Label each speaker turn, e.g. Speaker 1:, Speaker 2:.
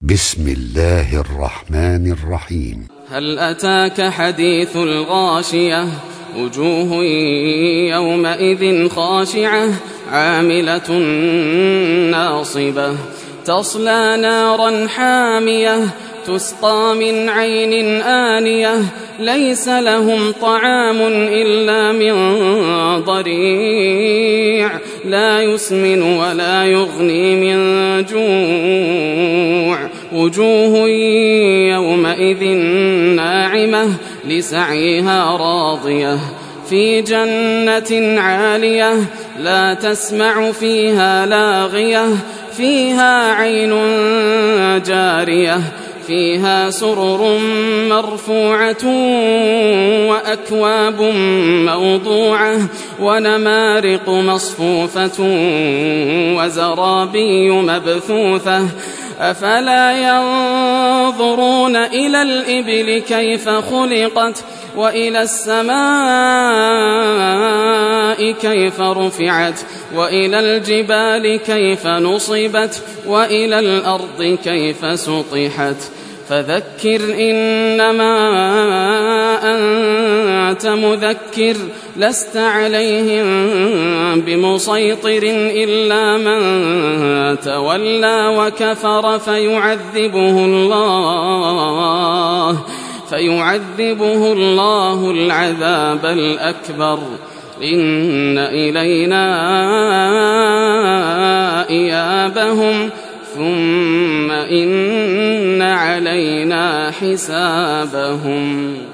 Speaker 1: بسم الله الرحمن الرحيم.
Speaker 2: هل أتاك حديث الغاشية وجوه يومئذ خاشعة عاملة ناصبة تصلى نارا حامية تسقى من عين آنية ليس لهم طعام إلا من ضريع لا يسمن ولا يغني من جوع وجوه يومئذ ناعمة لسعيها راضية في جنة عالية لا تسمع فيها لاغية فيها عين جارية فيها سرر مرفوعة وأكواب موضوعة ونمارق مصفوفة وزرابي مبثوثة أفلا ينظرون إلى الإبل كيف خلقت وإلى السماء كيف رفعت وإلى الجبال كيف نصبت وإلى الأرض كيف سطحت فذكر إنما أنت مذكر لست عليهم بمسيطر إلا من تولى وكفر فيعذبه الله العذاب الأكبر إن إلينا إيابهم ثم إن علينا حسابهم.